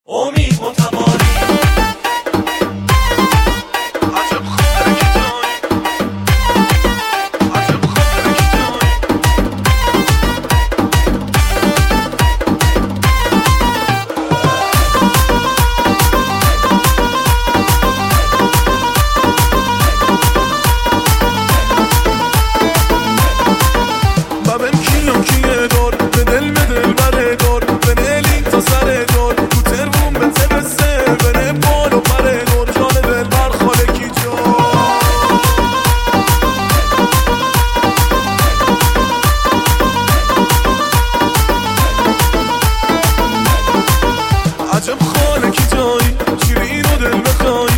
امید متواری عجب خاطر کی جای عجب خاطر کی جای ببین کیم کیه دار به دل بره دار به دلی تا سر دار تو ترمون به تبسه بره بال و پره دار جان دل بر خاله کی جا عجب خاله کی جای شیرین و دل بخوای